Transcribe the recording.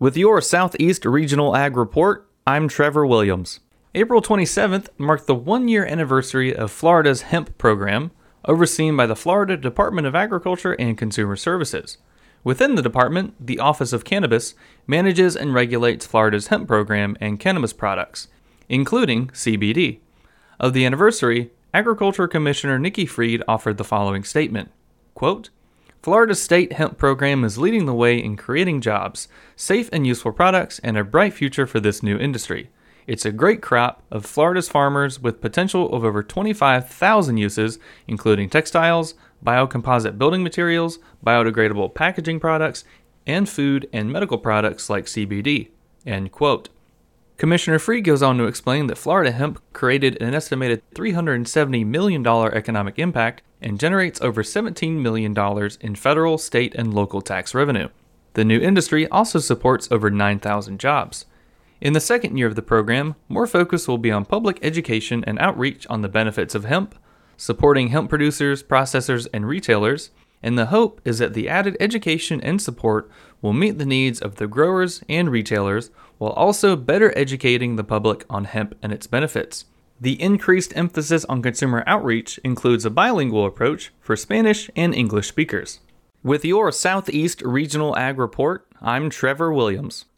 With your Southeast Regional Ag Report, I'm Trevor Williams. April 27th marked the one-year anniversary of Florida's hemp program, overseen by the Florida Department of Agriculture and Consumer Services. Within the department, the Office of Cannabis manages and regulates Florida's hemp program and cannabis products, including CBD. Of the anniversary, Agriculture Commissioner Nikki Fried offered the following statement, quote, Florida's state hemp program is leading the way in creating jobs, safe and useful products, and a bright future for this new industry. It's a great crop of Florida's farmers with potential of over 25,000 uses, including textiles, biocomposite building materials, biodegradable packaging products, and food and medical products like CBD. End quote. Commissioner Fried goes on to explain that Florida hemp created an estimated $370 million economic impact and generates over $17 million in federal, state, and local tax revenue. The new industry also supports over 9,000 jobs. In the second year of the program, more focus will be on public education and outreach on the benefits of hemp, supporting hemp producers, processors, and retailers, and the hope is that the added education and support will meet the needs of the growers and retailers while also better educating the public on hemp and its benefits. The increased emphasis on consumer outreach includes a bilingual approach for Spanish and English speakers. With your Southeast Regional Ag Report, I'm Trevor Williams.